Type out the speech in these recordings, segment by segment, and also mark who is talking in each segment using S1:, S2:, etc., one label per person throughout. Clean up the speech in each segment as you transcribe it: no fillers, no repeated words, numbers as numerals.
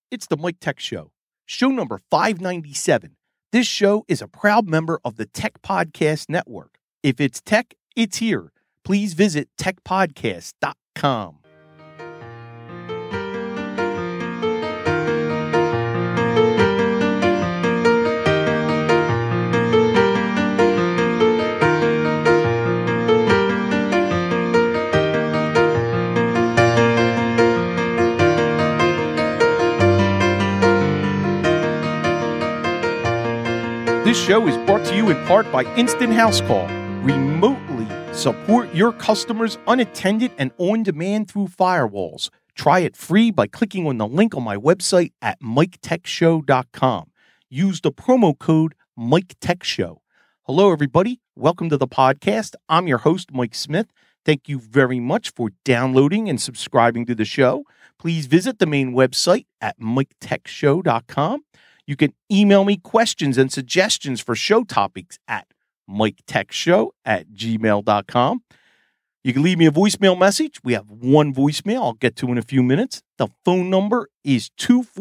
S1: It's the Mike Tech Show, show number 597. This show is a proud member of the Tech Podcast Network. If it's tech, it's here. Please visit techpodcast.com. This show is brought to you in part by Instant House Call. Remotely support your customers unattended and on demand through firewalls. Try it free by clicking on the link on my website at miketechshow.com. Use the promo code MikeTechShow. Hello, everybody. Welcome to the podcast. I'm your host, Mike Smith. Thank you very much for downloading and subscribing to the show. Please visit the main website at miketechshow.com. You can email me questions and suggestions for show topics at miketechshow@gmail.com. You can leave me a voicemail message. We have one voicemail I'll get to in a few minutes. The phone number is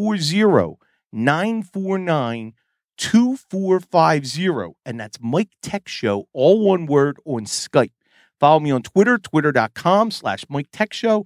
S1: 240-949-2450, and that's Mike Tech Show, all one word, on Skype. Follow me on Twitter, twitter.com/Mike Tech Show,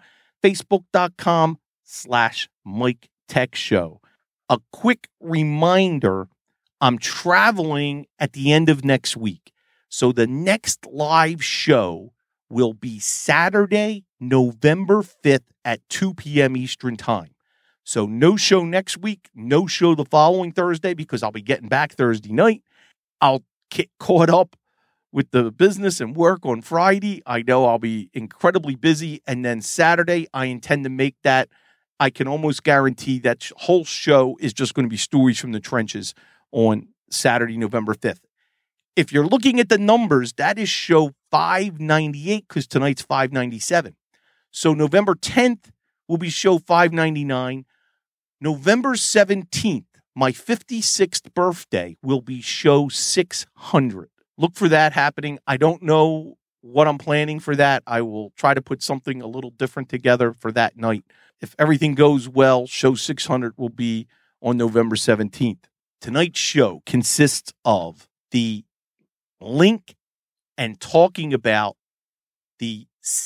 S1: facebook.com/Mike Tech Show. A quick reminder, I'm traveling at the end of next week. So the next live show will be Saturday, November 5th at 2 p.m. Eastern Time. So no show next week, no show the following Thursday because I'll be getting back Thursday night. I'll get caught up with the business and work on Friday. I know I'll be incredibly busy. And then Saturday, I intend to make that. I can almost guarantee that whole show is just going to be stories from the trenches on Saturday, November 5th. If you're looking at the numbers, that is show 598 because tonight's 597. So November 10th will be show 599. November 17th, my 56th birthday, will be show 600. Look for that happening. I don't know what I'm planning for that. I will try to put something a little different together for that night. If everything goes well, show 600 will be on November 17th. Tonight's show consists of the link and talking about the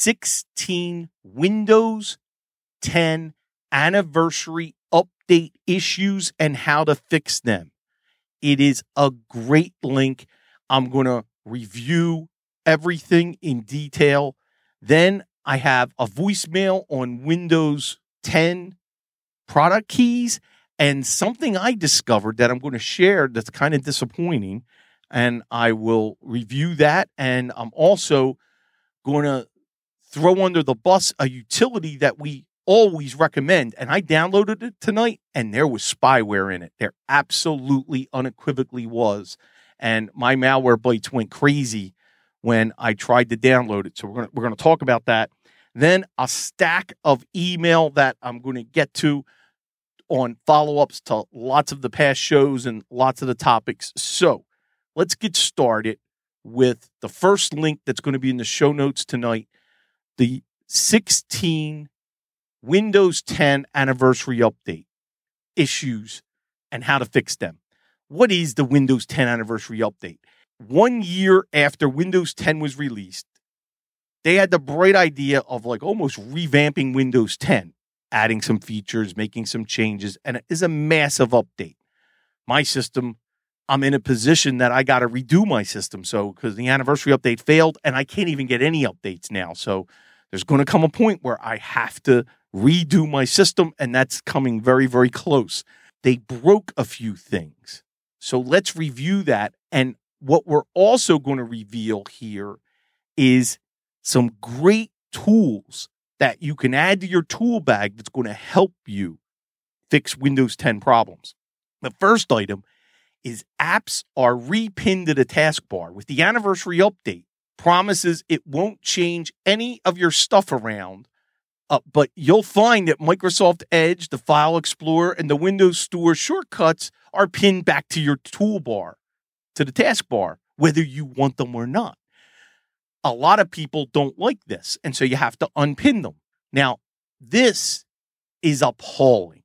S1: 16 Windows 10 anniversary update issues and how to fix them. It is a great link. I'm going to review everything in detail. Then I have a voicemail on Windows 10 product keys and something I discovered that I'm going to share that's kind of disappointing. And I will review that. And I'm also going to throw under the bus a utility that we always recommend. And I downloaded it tonight and there was spyware in it. There absolutely unequivocally was. And my Malwarebytes went crazy when I tried to download it. So we're going to talk about that. Then a stack of email that I'm going to get to on follow-ups to lots of the past shows and lots of the topics. So let's get started with the first link that's going to be in the show notes tonight, the 16 Windows 10 anniversary update issues and how to fix them. What is the Windows 10 anniversary update? 1 year after Windows 10 was released, they had the bright idea of like almost revamping Windows 10, adding some features, making some changes, and it is a massive update. My system, I'm in a position that I got to redo my system. So, because the anniversary update failed and I can't even get any updates now. So there's going to come a point where I have to redo my system, and that's coming very, very close. They broke a few things. So let's review that. And what we're also going to reveal here is some great tools that you can add to your tool bag that's going to help you fix Windows 10 problems. The first item is apps are repinned to the taskbar. With the anniversary update, promises it won't change any of your stuff around, but you'll find that Microsoft Edge, the File Explorer, and the Windows Store shortcuts are pinned back to your toolbar, to the taskbar, whether you want them or not. A lot of people don't like this, and so you have to unpin them. Now, this is appalling.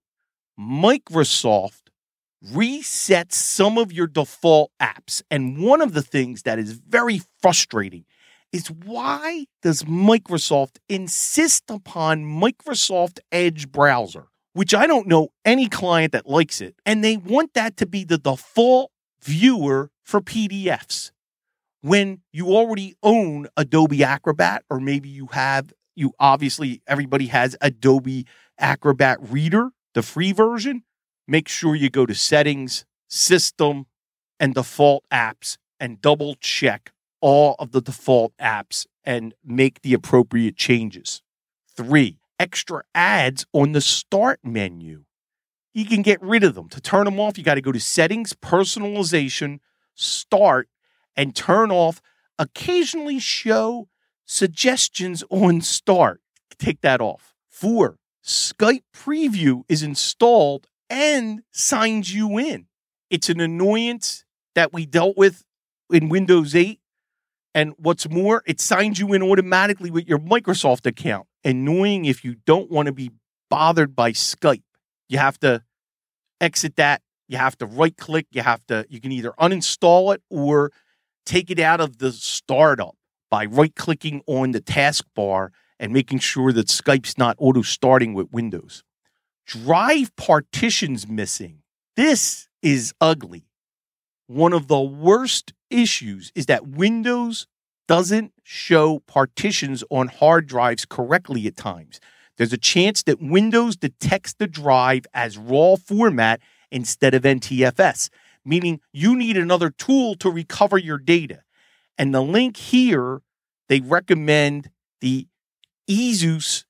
S1: Microsoft resets some of your default apps. And one of the things that is very frustrating is why does Microsoft insist upon Microsoft Edge browser, which I don't know any client that likes it, and they want that to be the default viewer for PDFs when you already own Adobe Acrobat, or maybe everybody has Adobe Acrobat Reader, the free version. Make sure you go to Settings, System, and Default Apps and double check all of the default apps and make the appropriate changes. 3, extra ads on the Start menu. You can get rid of them. To turn them off, you got to go to Settings, Personalization, Start, and turn off Occasionally Show Suggestions on Start. Take that off. 4, Skype Preview is installed and signs you in. It's an annoyance that we dealt with in Windows 8. And what's more, it signs you in automatically with your Microsoft account. Annoying if you don't want to be bothered by Skype. You have to exit that. You have to right click. You can either uninstall it or take it out of the startup by right clicking on the taskbar and making sure that Skype's not auto starting with Windows. Drive partitions missing. This is ugly. One of the worst issues is that Windows doesn't show partitions on hard drives correctly at times. There's a chance that Windows detects the drive as raw format instead of NTFS, meaning you need another tool to recover your data. And the link here, they recommend the EASUS,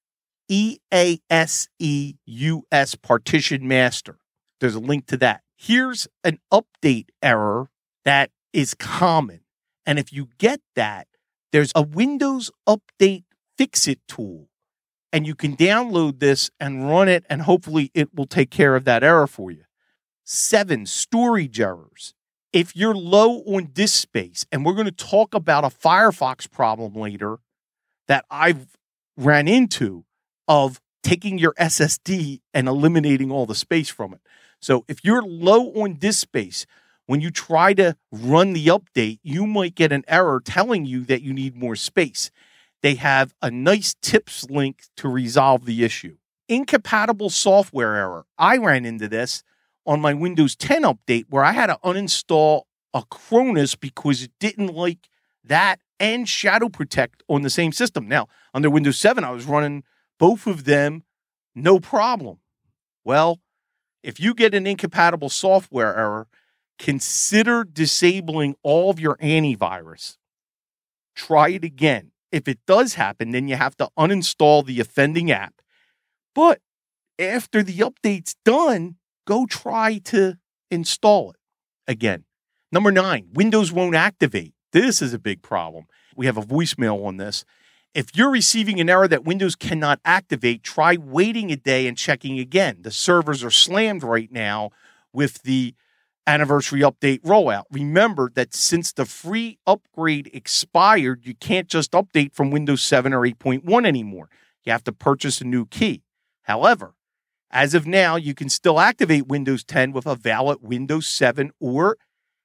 S1: EASEUS Partition Master. There's a link to that. Here's an update error that is common. And if you get that, there's a Windows Update Fix-It tool. And you can download this and run it, and hopefully it will take care of that error for you. 7, storage errors. If you're low on disk space, and we're going to talk about a Firefox problem later that I've ran into of taking your SSD and eliminating all the space from it. So if you're low on disk space, when you try to run the update, you might get an error telling you that you need more space. They have a nice tips link to resolve the issue. Incompatible software error. I ran into this on my Windows 10 update where I had to uninstall Acronis because it didn't like that and Shadow Protect on the same system. Now, under Windows 7, I was running both of them, no problem. Well, if you get an incompatible software error, consider disabling all of your antivirus. Try it again. If it does happen, then you have to uninstall the offending app. But after the update's done, go try to install it again. Number 9, Windows won't activate. This is a big problem. We have a voicemail on this. If you're receiving an error that Windows cannot activate, try waiting a day and checking again. The servers are slammed right now with the anniversary update rollout. Remember that since the free upgrade expired, you can't just update from Windows 7 or 8.1 anymore. You have to purchase a new key. However, as of now, you can still activate Windows 10 with a valid Windows 7 or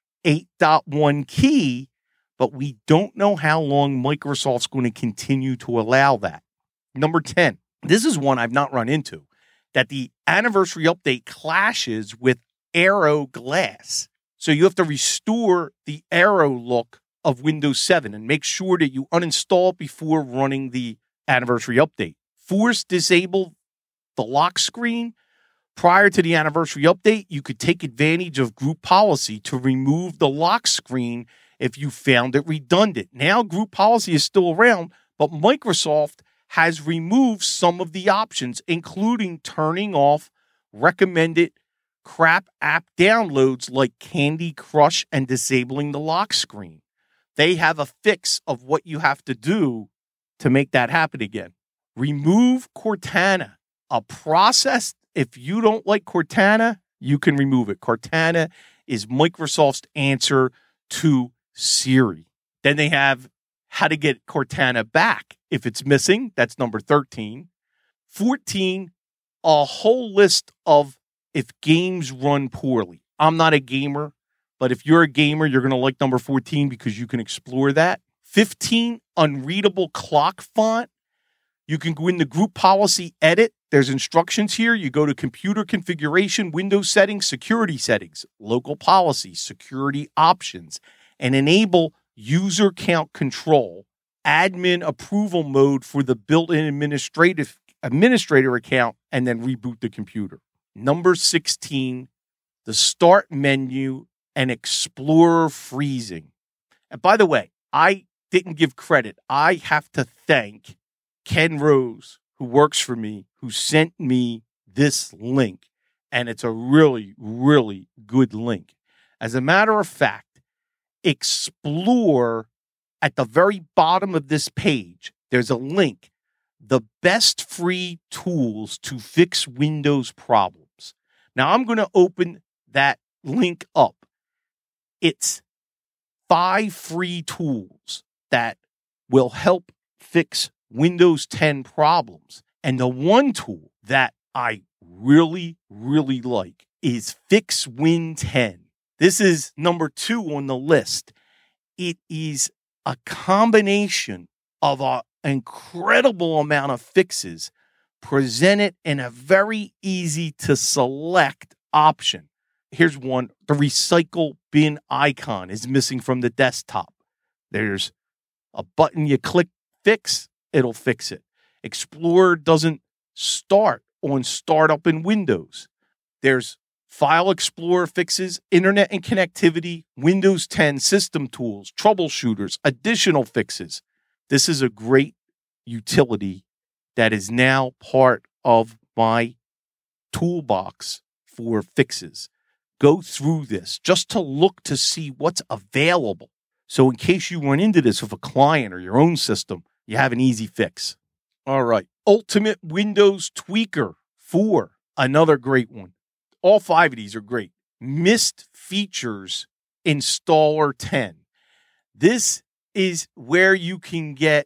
S1: 8.1 key, but we don't know how long Microsoft's going to continue to allow that. Number 10, this is one I've not run into, that the anniversary update clashes with Aero Glass. So you have to restore the Aero look of Windows 7 and make sure that you uninstall it before running the anniversary update. Force disable the lock screen. Prior to the anniversary update, you could take advantage of group policy to remove the lock screen if you found it redundant. Now group policy is still around, but Microsoft has removed some of the options, including turning off recommended crap app downloads like Candy Crush and disabling the lock screen. They have a fix of what you have to do to make that happen again. Remove Cortana, a process. If you don't like Cortana, you can remove it. Cortana is Microsoft's answer to Siri. Then they have how to get Cortana back if it's missing. That's number 13. 14, a whole list of if games run poorly. I'm not a gamer, but if you're a gamer, you're going to like number 14 because you can explore that. 15, unreadable clock font. You can go in the group policy edit. There's instructions here. You go to computer configuration, Windows settings, security settings, local policies, security options, and enable user count control, admin approval mode for the built-in administrator account, and then reboot the computer. Number 16, the start menu and Explorer freezing. And by the way, I didn't give credit. I have to thank Ken Rose, who works for me, who sent me this link. And it's a really, really good link. As a matter of fact, explore at the very bottom of this page. There's a link. The best free tools to fix Windows problems. Now, I'm going to open that link up. It's 5 free tools that will help fix Windows 10 problems. And the one tool that I really, really like is Fix Win 10. This is number 2 on the list. It is a combination of an incredible amount of fixes presented in a very easy to select option. Here's one. The recycle bin icon is missing from the desktop. There's a button you click, fix, it'll fix it. Explorer doesn't start on startup in Windows. There's File Explorer fixes, internet and connectivity, Windows 10 system tools, troubleshooters, additional fixes. This is a great utility that is now part of my toolbox for fixes. Go through this just to look to see what's available. So in case you run into this with a client or your own system, you have an easy fix. All right. Ultimate Windows Tweaker 4, another great one. All 5 of these are great. Missed Features Installer 10. This is where you can get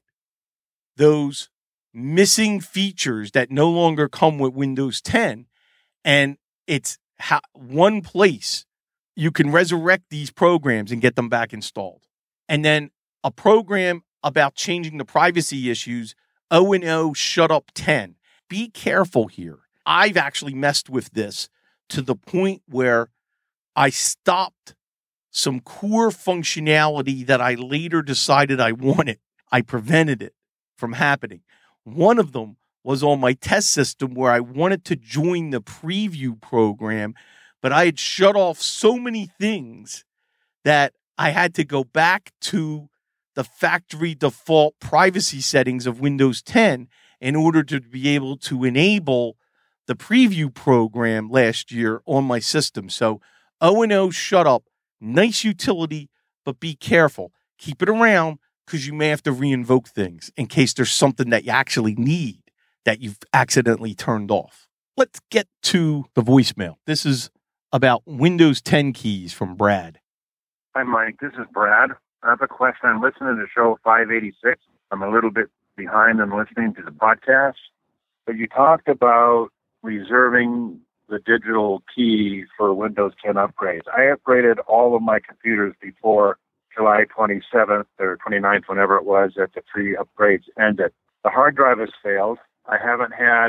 S1: those missing features that no longer come with Windows 10. And it's one place you can resurrect these programs and get them back installed. And then a program about changing the privacy issues, O&O Shut Up 10. Be careful here. I've actually messed with this to the point where I stopped some core functionality that I later decided I wanted. I prevented it from happening. One of them was on my test system where I wanted to join the preview program, but I had shut off so many things that I had to go back to the factory default privacy settings of Windows 10 in order to be able to enable the preview program last year on my system. So O&O Shut Up, nice utility, but be careful. Keep it around because you may have to reinvoke things in case there's something that you actually need that you've accidentally turned off. Let's get to the voicemail. This is about Windows 10 keys from Brad.
S2: Hi, Mike. This is Brad. I have a question. I'm listening to show 586. I'm a little bit behind on listening to the podcast, but you talked about reserving the digital key for Windows 10 upgrades. I upgraded all of my computers before July 27th or 29th, whenever it was, that the free upgrades ended. The hard drive has failed. I haven't had,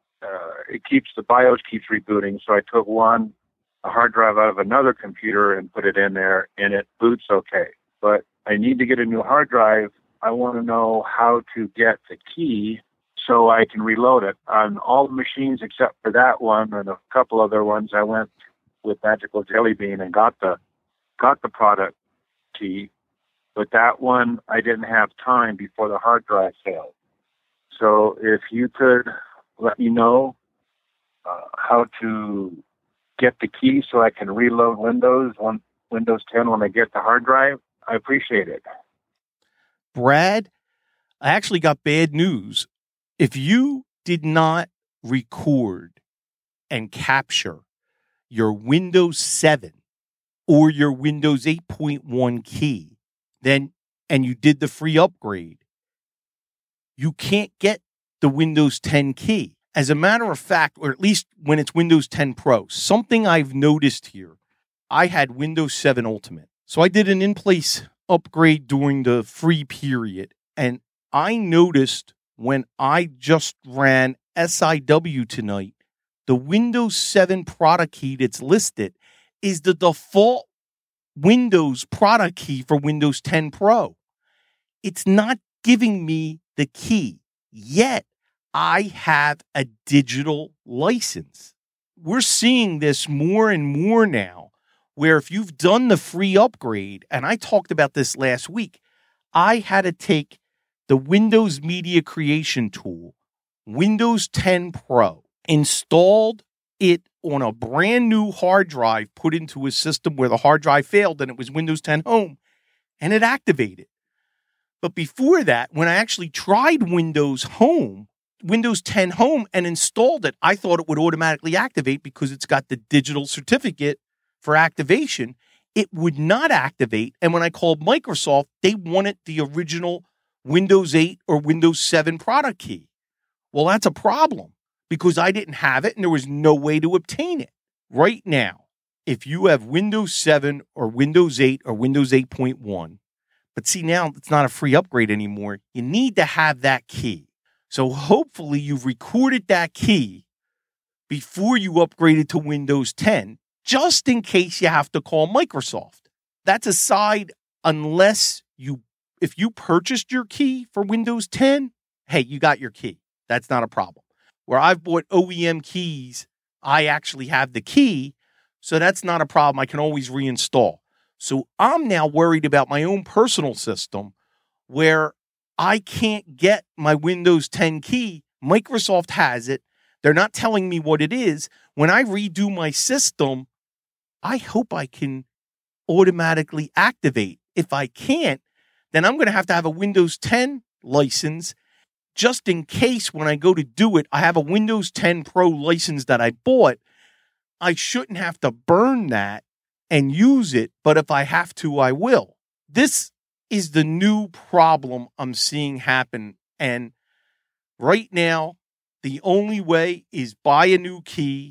S2: the BIOS keeps rebooting, so I took a hard drive out of another computer and put it in there, and it boots okay. But I need to get a new hard drive. I want to know how to get the key so I can reload it. On all the machines except for that one and a couple other ones, I went with Magical Jelly Bean and got the product key. But that one, I didn't have time before the hard drive failed. So if you could let me know how to get the key so I can reload Windows 10 when I get the hard drive, I appreciate it.
S1: Brad, I actually got bad news. If you did not record and capture your Windows 7 or your Windows 8.1 key, and you did the free upgrade, you can't get the Windows 10 key. As a matter of fact, or at least when it's Windows 10 Pro, something I've noticed here, I had Windows 7 Ultimate. So I did an in-place upgrade during the free period, and I noticed when I just ran SIW tonight, the Windows 7 product key that's listed is the default Windows product key for Windows 10 Pro. It's not giving me the key, yet I have a digital license. We're seeing this more and more now, where if you've done the free upgrade, and I talked about this last week, I had to take the Windows Media Creation tool, Windows 10 Pro, installed it on a brand new hard drive, put into a system where the hard drive failed and it was Windows 10 Home, and it activated. But before that, when I actually tried Windows 10 Home and installed it, I thought it would automatically activate because it's got the digital certificate for activation. It would not activate. And when I called Microsoft, they wanted the original Windows 8 or Windows 7 product key. Well, that's a problem because I didn't have it and there was no way to obtain it. Right now, if you have Windows 7 or Windows 8 or Windows 8.1, but see, now it's not a free upgrade anymore, you need to have that key. So hopefully you've recorded that key before you upgraded to Windows 10, just in case you have to call Microsoft. That's aside, if you purchased your key for Windows 10, hey, you got your key. That's not a problem. Where I've bought OEM keys, I actually have the key, so that's not a problem. I can always reinstall. So I'm now worried about my own personal system where I can't get my Windows 10 key. Microsoft has it. They're not telling me what it is. When I redo my system, I hope I can automatically activate. If I can't, then I'm going to have a Windows 10 license just in case when I go to do it, I have a Windows 10 Pro license that I bought. I shouldn't have to burn that and use it, but if I have to, I will. This is the new problem I'm seeing happen. And right now, the only way is buy a new key,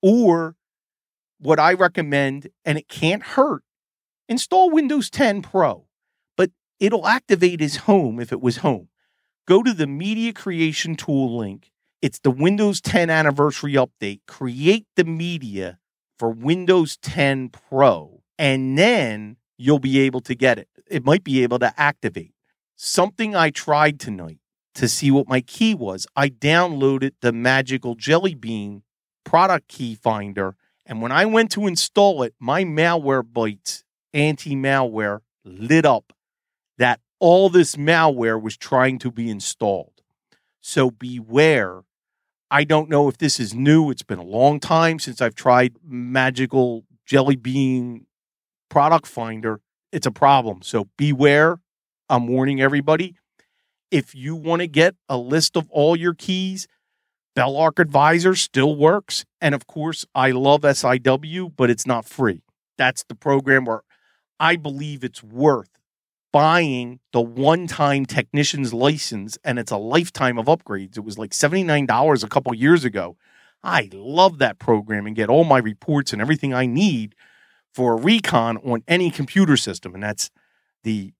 S1: or what I recommend, and it can't hurt, install Windows 10 Pro, but it'll activate as home if it was home. Go to the Media Creation tool link. It's the Windows 10 anniversary update. Create the media for Windows 10 Pro, and then you'll be able to get it. It might be able to activate. Something I tried tonight to see what my key was, I downloaded the Magical Jelly Bean product key finder, and when I went to install it, my Malwarebytes anti-malware lit up that all this malware was trying to be installed. So beware. I don't know if this is new. It's been a long time since I've tried Magical Jelly Bean product finder. It's a problem. So beware. I'm warning everybody. If you want to get a list of all your keys, Belarc Advisor still works. And of course, I love SIW, but it's not free. That's the program where I believe it's worth buying the one-time technician's license, and it's a lifetime of upgrades. It was like $79 a couple years ago. I love that program and get all my reports and everything I need for a recon on any computer system, and that's the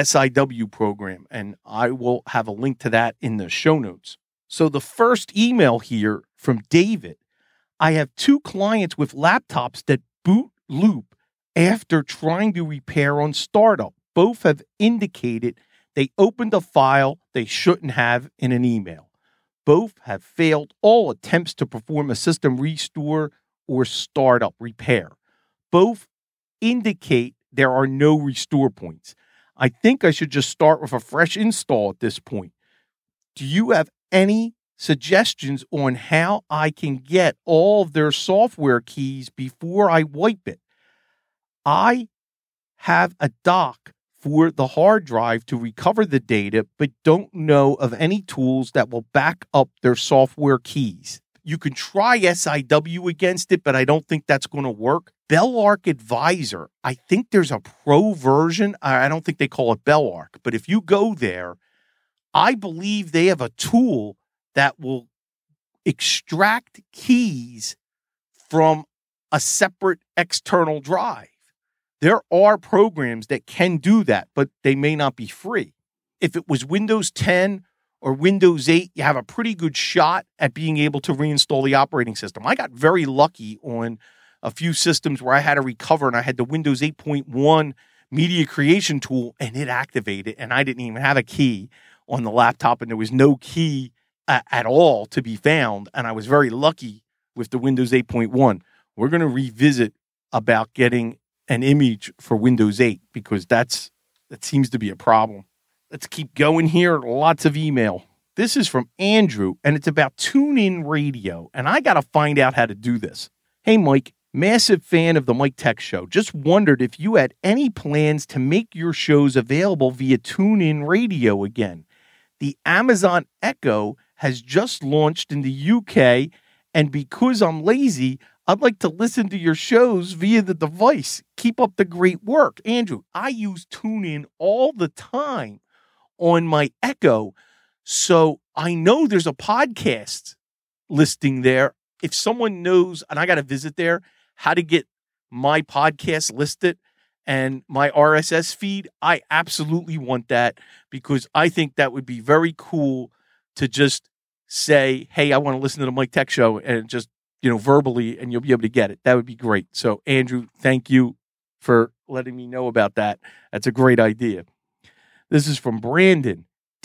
S1: SIW program, and I will have a link to that in the show notes. So the first email here from David, I have 2 clients with laptops that boot loop after trying to repair on startup. Both have indicated they opened a file they shouldn't have in an email. Both have failed all attempts to perform a system restore or startup repair. Both indicate there are no restore points. I think I should just start with a fresh install at this point. Do you have any suggestions on how I can get all of their software keys before I wipe it? I have a dock for the hard drive to recover the data, but don't know of any tools that will back up their software keys. You can try SIW against it, but I don't think that's going to work. Belarc Advisor, I think there's a pro version. I don't think they call it Belarc, but if you go there, I believe they have a tool that will extract keys from a separate external drive. There are programs that can do that, but they may not be free. If it was Windows 10 or Windows 8, you have a pretty good shot at being able to reinstall the operating system. I got very lucky on a few systems where I had to recover, and I had the Windows 8.1 media creation tool, and it activated, and I didn't even have a key on the laptop, and there was no key at all to be found, and I was very lucky with the Windows 8.1. We're going to revisit about getting an image for Windows 8 because that seems to be a problem. Let's keep going here. Lots of email. This is from Andrew, and it's about TuneIn Radio, and I got to find out how to do this. Hey, Mike, massive fan of the Mike Tech Show. Just wondered if you had any plans to make your shows available via TuneIn Radio again. The Amazon Echo has just launched in the UK, and because I'm lazy, I'd like to listen to your shows via the device. Keep up the great work. Andrew, I use TuneIn all the time on my Echo, so I know there's a podcast listing there. If someone knows, and I got to visit there, how to get my podcast listed and my RSS feed, I absolutely want that because I think that would be very cool to just say, hey, I want to listen to the Mike Tech Show and just, verbally, and you'll be able to get it. That would be great. So, Andrew, thank you for letting me know about that. That's a great idea. This is from Brandon,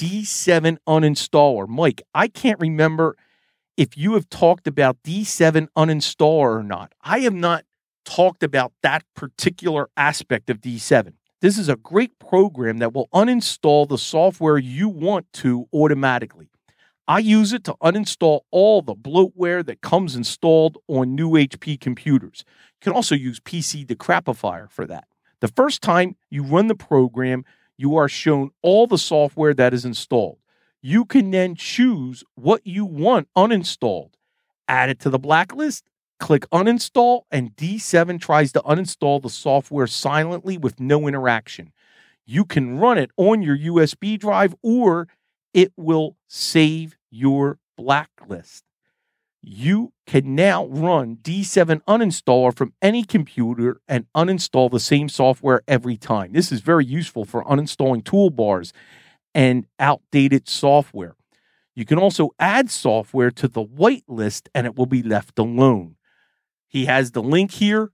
S1: D7 uninstaller. Mike, I can't remember if you have talked about D7 uninstaller or not. I have not talked about that particular aspect of D7. This is a great program that will uninstall the software you want to automatically. I use it to uninstall all the bloatware that comes installed on new HP computers. You can also use PC Decrapifier for that. The first time you run the program, you are shown all the software that is installed. You can then choose what you want uninstalled. Add it to the blacklist, click uninstall, and D7 tries to uninstall the software silently with no interaction. You can run it on your USB drive or it will save your blacklist. You can now run D7 uninstaller from any computer and uninstall the same software every time. This is very useful for uninstalling toolbars and outdated software. You can also add software to the whitelist and it will be left alone. He has the link here.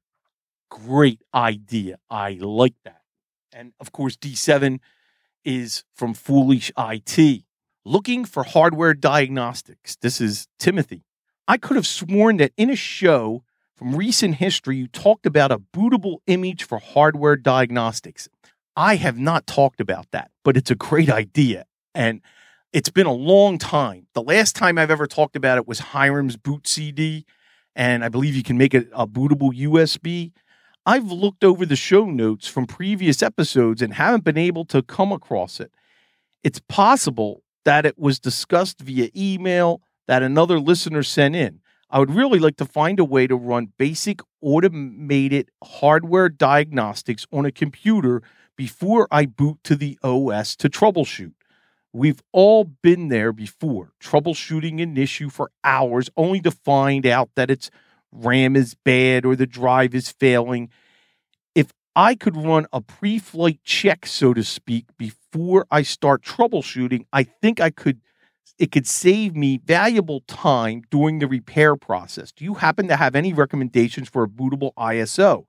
S1: Great idea. I like that. And of course, D7 is from Foolish IT. Looking for hardware diagnostics. This is Timothy. I could have sworn that in a show from recent history, you talked about a bootable image for hardware diagnostics. I have not talked about that, but it's a great idea. And it's been a long time. The last time I've ever talked about it was Hiram's Boot CD, and I believe you can make it a bootable USB. I've looked over the show notes from previous episodes and haven't been able to come across it. It's possible that it was discussed via email that another listener sent in. I would really like to find a way to run basic automated hardware diagnostics on a computer before I boot to the OS to troubleshoot. We've all been there before, troubleshooting an issue for hours only to find out that its RAM is bad or the drive is failing. If I could run a pre-flight check, so to speak, before I start troubleshooting, I think it could save me valuable time during the repair process. Do you happen to have any recommendations for a bootable ISO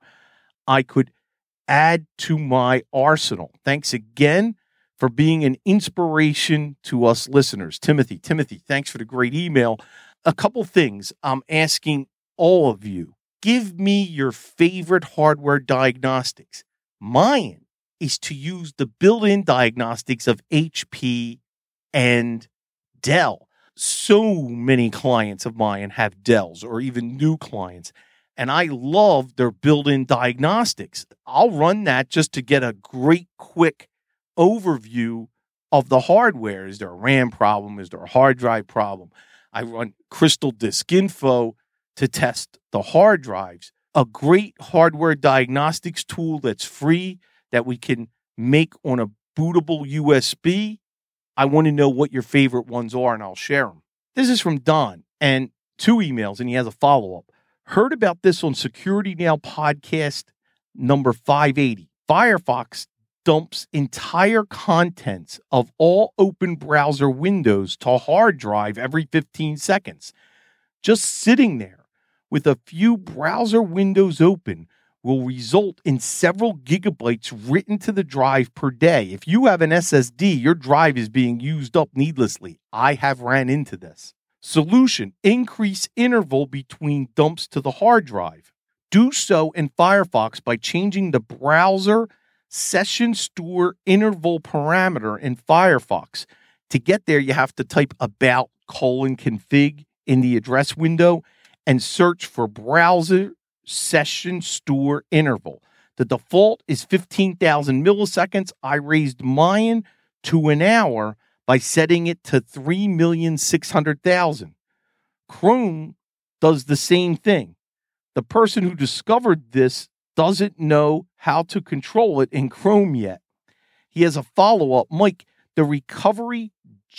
S1: I could add to my arsenal? Thanks again for being an inspiration to us listeners. Timothy, thanks for the great email. A couple things I'm asking all of you. Give me your favorite hardware diagnostics. Mine is to use the built-in diagnostics of HP and Dell. So many clients of mine have Dells or even new clients, and I love their built-in diagnostics. I'll run that just to get a great quick overview of the hardware. Is there a RAM problem? Is there a hard drive problem? I run Crystal Disk Info to test the hard drives. A great hardware diagnostics tool that's free that we can make on a bootable USB. I want to know what your favorite ones are, and I'll share them. This is from Don. And 2 emails, and he has a follow-up. Heard about this on Security Now podcast number 580. Firefox dumps entire contents of all open browser windows to a hard drive every 15 seconds. Just sitting there with a few browser windows open will result in several gigabytes written to the drive per day. If you have an SSD, your drive is being used up needlessly. I have ran into this. Solution: increase interval between dumps to the hard drive. Do so in Firefox by changing the browser session store interval parameter in Firefox. To get there, you have to type about:config in the address window and search for browser session store interval. The default is 15,000 milliseconds. I raised mine to an hour by setting it to 3,600,000. Chrome does the same thing. The person who discovered this doesn't know how to control it in Chrome yet. He has a follow-up. Mike, the recovery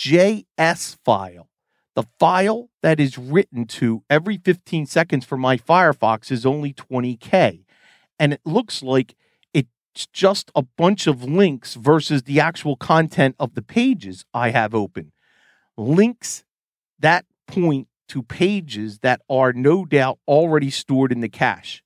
S1: JS file, the file that is written to every 15 seconds for my Firefox, is only 20K. And it looks like it's just a bunch of links versus the actual content of the pages I have open. Links that point to pages that are no doubt already stored in the cache.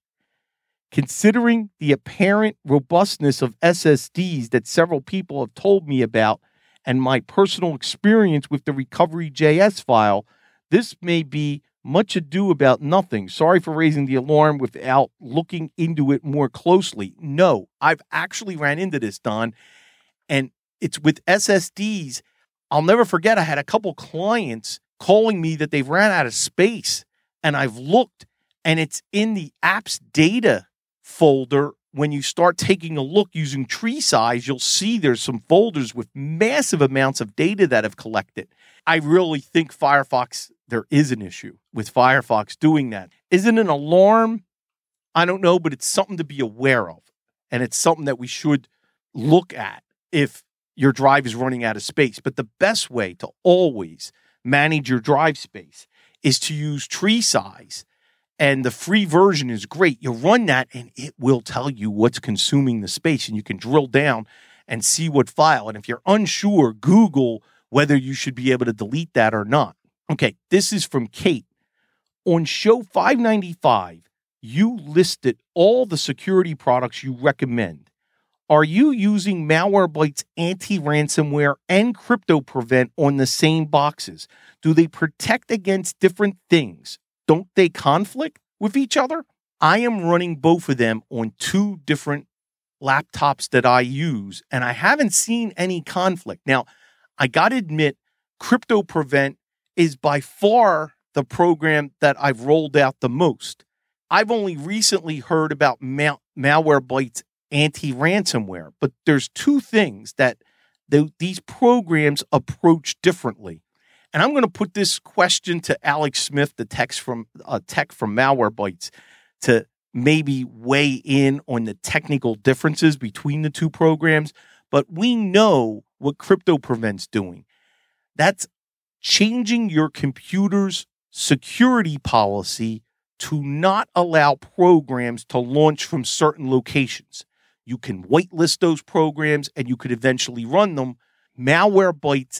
S1: Considering the apparent robustness of SSDs that several people have told me about and my personal experience with the recovery.js file, this may be much ado about nothing. Sorry for raising the alarm without looking into it more closely. No, I've actually ran into this, Don, and it's with SSDs. I'll never forget, I had a couple clients calling me that they've ran out of space, and I've looked, and it's in the apps data folder. When you start taking a look using tree size, you'll see there's some folders with massive amounts of data that have collected. I really think Firefox, there is an issue with Firefox doing that. Is it an alarm? I don't know, but it's something to be aware of. And it's something that we should look at if your drive is running out of space. But the best way to always manage your drive space is to use tree size. And the free version is great. You run that and it will tell you what's consuming the space, and you can drill down and see what file. And if you're unsure, Google whether you should be able to delete that or not. Okay, this is from Kate. On show 595, you listed all the security products you recommend. Are you using Malwarebytes anti-ransomware and CryptoPrevent on the same boxes? Do they protect against different things? Don't they conflict with each other? I am running both of them on 2 different laptops that I use, and I haven't seen any conflict. Now, I got to admit, CryptoPrevent is by far the program that I've rolled out the most. I've only recently heard about Malwarebytes anti-ransomware, but there's 2 things that these programs approach differently. And I'm going to put this question to Alex Smith, the tech from Malwarebytes, to maybe weigh in on the technical differences between the 2 programs. But we know what CryptoPrevent's doing. That's changing your computer's security policy to not allow programs to launch from certain locations. You can whitelist those programs and you could eventually run them. Malwarebytes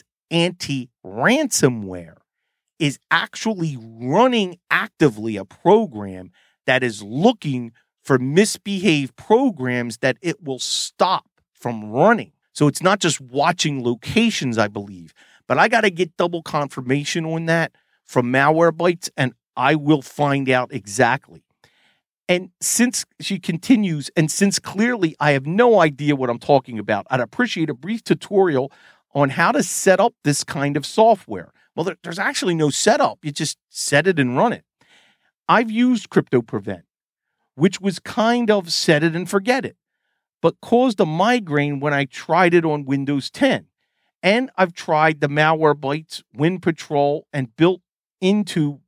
S1: anti-ransomware is actually running actively a program that is looking for misbehaved programs that it will stop from running. So it's not just watching locations, I believe, but I got to get double confirmation on that from Malwarebytes, and I will find out exactly. And since she continues, and since clearly I have no idea what I'm talking about, I'd appreciate a brief tutorial on how to set up this kind of software. Well, there's actually no setup. You just set it and run it. I've used CryptoPrevent, which was kind of set it and forget it, but caused a migraine when I tried it on Windows 10. And I've tried the Malwarebytes, WinPatrol, and built into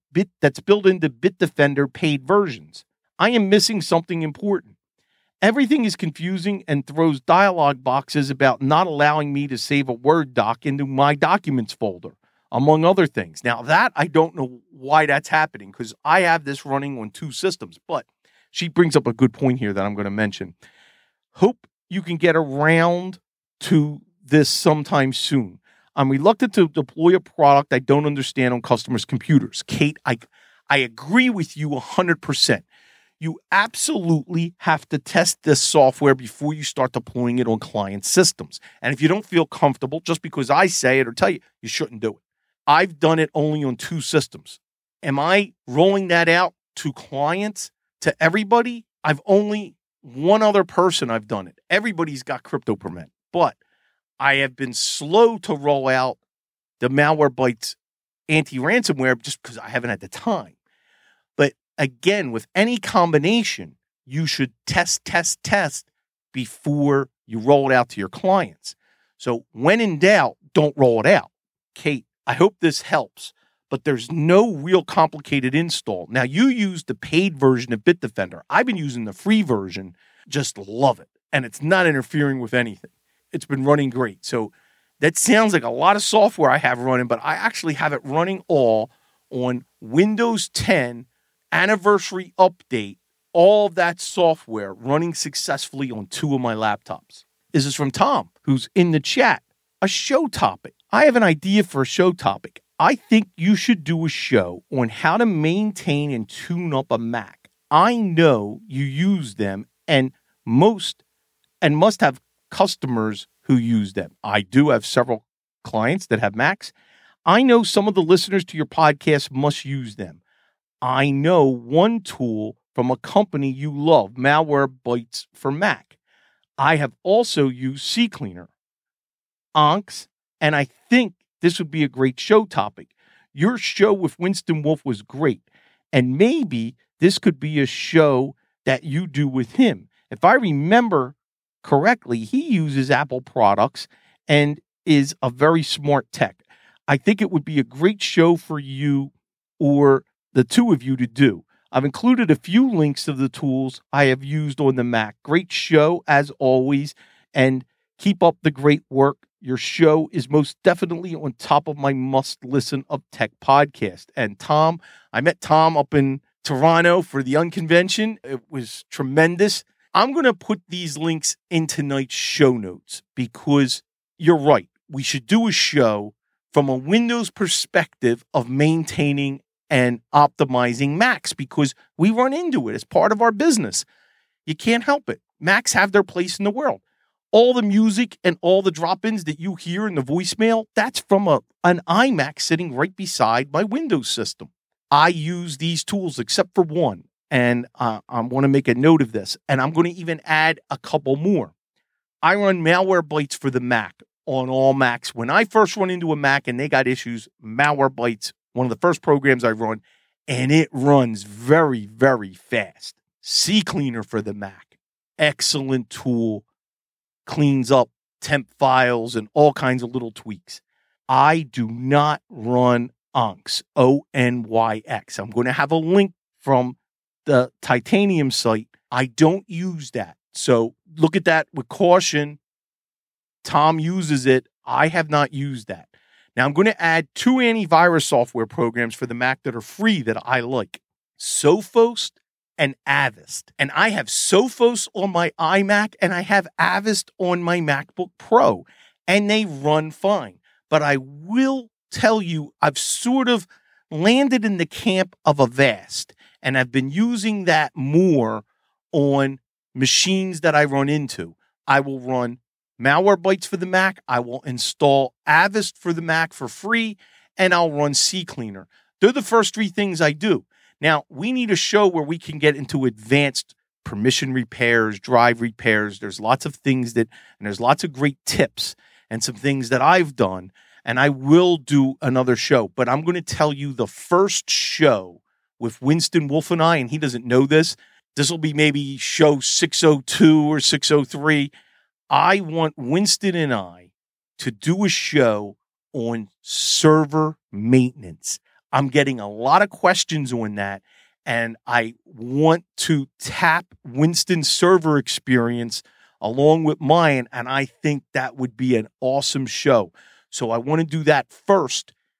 S1: Bitdefender paid versions. I am missing something important. Everything is confusing and throws dialog boxes about not allowing me to save a Word doc into my documents folder. among other things. Now, that I don't know why that's happening because I have this running on 2 systems. But she brings up a good point here that I'm going to mention. Hope you can get around to this sometime soon. I'm reluctant to deploy a product I don't understand on customers' computers. Kate, I agree with you 100%. You absolutely have to test this software before you start deploying it on client systems. And if you don't feel comfortable, just because I say it or tell you, you shouldn't do it. I've done it only on 2 systems. Am I rolling that out to clients, to everybody? I've only one other person I've done it. Everybody's got CryptoPermit. But I have been slow to roll out the Malwarebytes anti-ransomware just because I haven't had the time. But again, with any combination, you should test before you roll it out to your clients. So when in doubt, don't roll it out. Kate, I hope this helps, but there's no real complicated install. Now, you use the paid version of Bitdefender. I've been using the free version, just love it. And it's not interfering with anything. It's been running great. So that sounds like a lot of software I have running, but I actually have it running all on Windows 10 anniversary update, all of that software running successfully on 2 of my laptops. This is from Tom, who's in the chat. A show topic. I have an idea for a show topic. I think you should do a show on how to maintain and tune up a Mac. I know you use them and must have customers who use them. I do have several clients that have Macs. I know some of the listeners to your podcast must use them. I know one tool from a company you love, Malwarebytes for Mac. I have also used CCleaner, Onx, and I think this would be a great show topic. Your show with Winston Wolfe was great, and maybe this could be a show that you do with him. If I remember correctly, he uses Apple products and is a very smart tech. I think it would be a great show for you or the 2 of you to do. I've included a few links of the tools I have used on the Mac. Great show, as always, and keep up the great work. Your show is most definitely on top of my must-listen of tech podcast. And Tom, I met Tom up in Toronto for the Unconvention. It was tremendous. I'm going to put these links in tonight's show notes because you're right. We should do a show from a Windows perspective of maintaining and optimizing Macs because we run into it as part of our business. You can't help it. Macs have their place in the world. All the music and all the drop-ins that you hear in the voicemail, that's from an iMac sitting right beside my Windows system. I use these tools except for one, and I want to make a note of this, and I'm going to even add a couple more. I run Malwarebytes for the Mac on all Macs. When I first run into a Mac and they got issues, Malwarebytes, one of the first programs I run, and it runs very, very fast. CCleaner for the Mac, excellent tool, cleans up temp files and all kinds of little tweaks. I do not run Onx, Onyx. I'm going to have a link from the Titanium site. I don't use that. So look at that with caution. Tom uses it. I have not used that. Now I'm going to add 2 antivirus software programs for the Mac that are free that I like. Sophos and Avast. And I have Sophos on my iMac and I have Avast on my MacBook Pro. And they run fine. But I will tell you, I've sort of landed in the camp of Avast. And I've been using that more on machines that I run into. I will run Malwarebytes for the Mac. I will install Avast for the Mac for free. And I'll run CCleaner. They're the first 3 things I do. Now, we need a show where we can get into advanced permission repairs, drive repairs. There's lots of things and there's lots of great tips and some things that I've done. And I will do another show. But I'm going to tell you the first show with Winston Wolfe and I, and he doesn't know this. This will be maybe show 602 or 603. I want Winston and I to do a show on server maintenance. I'm getting a lot of questions on that, and I want to tap Winston's server experience along with mine, and I think that would be an awesome show. So I want to do that first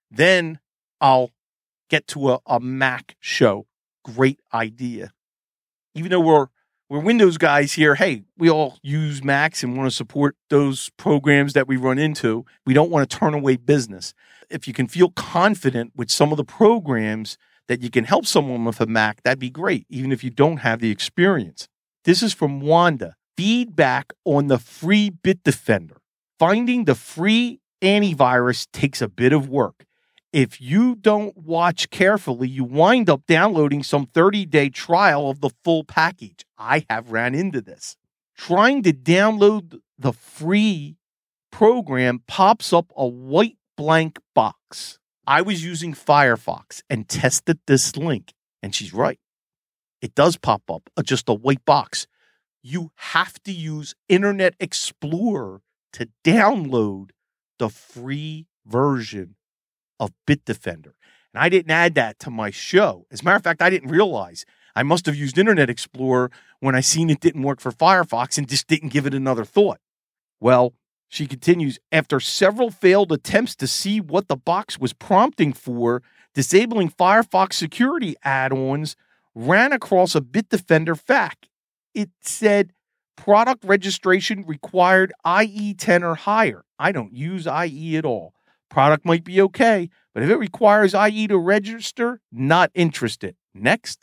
S1: Then I'll get to a Mac show. Great idea. Even though we're Windows guys here, hey, we all use Macs and want to support those programs that we run into. We don't want to turn away business. If you can feel confident with some of the programs that you can help someone with a Mac, that'd be great, even if you don't have the experience. This is from Wanda. Feedback on the free Bitdefender. Finding the free antivirus takes a bit of work. If you don't watch carefully, you wind up downloading some 30-day trial of the full package. I have ran into this. Trying to download the free program pops up a white blank box. I was using Firefox and tested this link, and she's right. It does pop up, just a white box. You have to use Internet Explorer to download the free version of Bitdefender. And I didn't add that to my show. As a matter of fact, I didn't realize. I must have used Internet Explorer when I seen it didn't work for Firefox and just didn't give it another thought. Well, she continues, after several failed attempts to see what the box was prompting for, disabling Firefox security add-ons, ran across a Bitdefender FAQ. It said, product registration required IE 10 or higher. I don't use IE at all. Product might be okay, but if it requires IE to register, not interested. Next.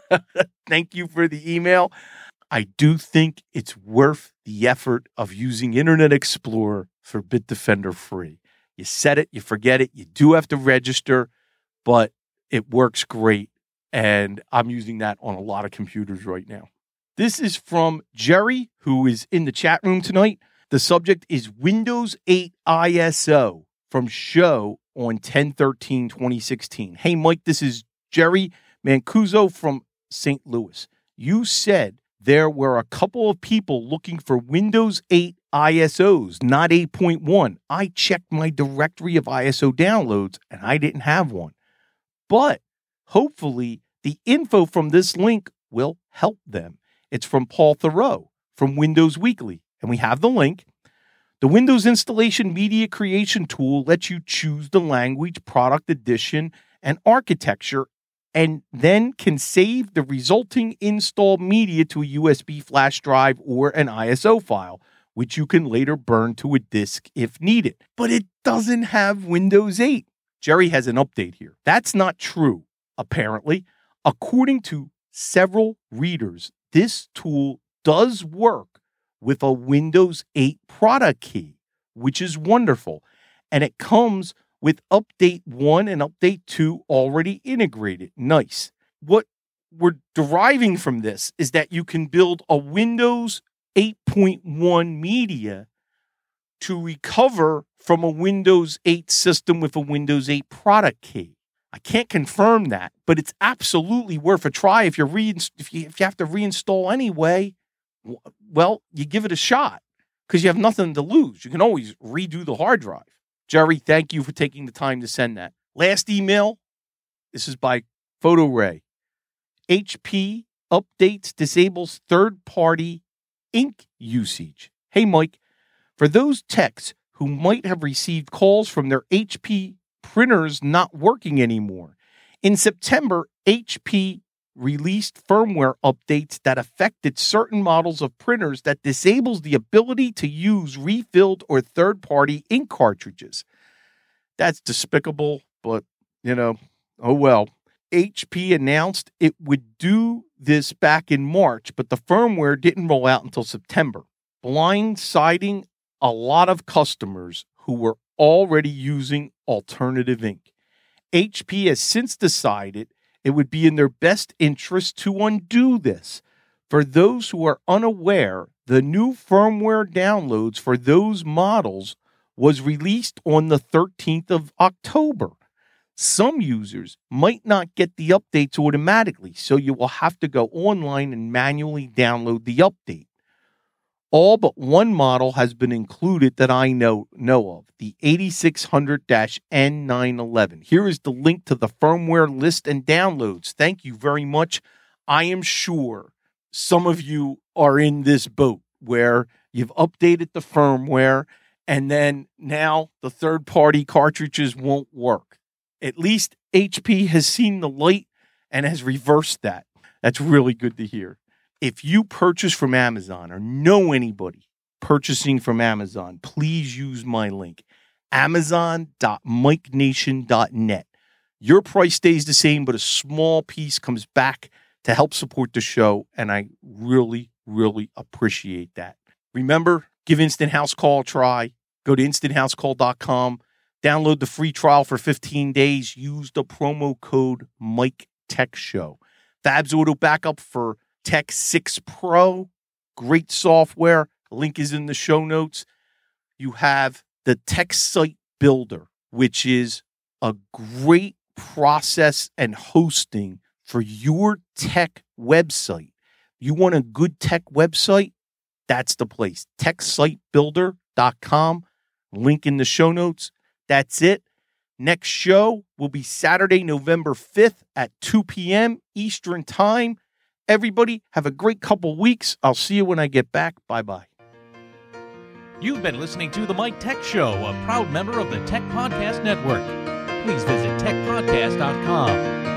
S1: Thank you for the email. I do think it's worth the effort of using Internet Explorer for Bitdefender free. You set it, you forget it, you do have to register, but it works great, and I'm using that on a lot of computers right now. This is from Jerry, who is in the chat room tonight. The subject is Windows 8 ISO from show on 10/13/2016. Hey, Mike, this is Jerry Mancuso from St. Louis. You said there were a couple of people looking for Windows 8 ISOs, not 8.1. I checked my directory of ISO downloads, and I didn't have one. But hopefully, the info from this link will help them. It's from Paul Thoreau from Windows Weekly, and we have the link. The Windows Installation Media Creation tool lets you choose the language, product edition, and architecture, and then can save the resulting installed media to a USB flash drive or an ISO file, which you can later burn to a disk if needed. But it doesn't have Windows 8. Jerry has an update here. That's not true, apparently. According to several readers, this tool does work with a Windows 8 product key, which is wonderful. And it comes with Update 1 and Update 2 already integrated. Nice. What we're deriving from this is that you can build a Windows 8.1 media to recover from a Windows 8 system with a Windows 8 product key. I can't confirm that, but it's absolutely worth a try. If you have to reinstall anyway, well, you give it a shot because you have nothing to lose. You can always redo the hard drive. Jerry, thank you for taking the time to send that. Last email, this is by PhotoRay. HP updates disables third-party ink usage. Hey, Mike, for those techs who might have received calls from their HP printers not working anymore, in September, HP released firmware updates that affected certain models of printers that disables the ability to use refilled or third-party ink cartridges. That's despicable, but, oh well. HP announced it would do this back in March, but the firmware didn't roll out until September, blindsiding a lot of customers who were already using alternative ink. HP has since decided it would be in their best interest to undo this. For those who are unaware, the new firmware downloads for those models was released on the 13th of October. Some users might not get the updates automatically, so you will have to go online and manually download the update. All but one model has been included that I know of, the 8600-N911. Here is the link to the firmware list and downloads. Thank you very much. I am sure some of you are in this boat where you've updated the firmware and then now the third-party cartridges won't work. At least HP has seen the light and has reversed that. That's really good to hear. If you purchase from Amazon or know anybody purchasing from Amazon, please use my link, amazon.mikenation.net. Your price stays the same, but a small piece comes back to help support the show, and I really, really appreciate that. Remember, give Instant House Call a try. Go to instanthousecall.com. Download the free trial for 15 days. Use the promo code MikeTechShow. Fabs Auto Backup for Tech 6 Pro. Great software. Link is in the show notes. You have the Tech Site Builder, which is a great process and hosting for your tech website. You want a good tech website? That's the place. TechSiteBuilder.com. Link in the show notes. That's it. Next show will be Saturday, November 5th at 2 p.m. Eastern Time. Everybody, have a great couple weeks. I'll see you when I get back. Bye-bye.
S3: You've been listening to The Mike Tech Show, a proud member of the Tech Podcast Network. Please visit techpodcast.com.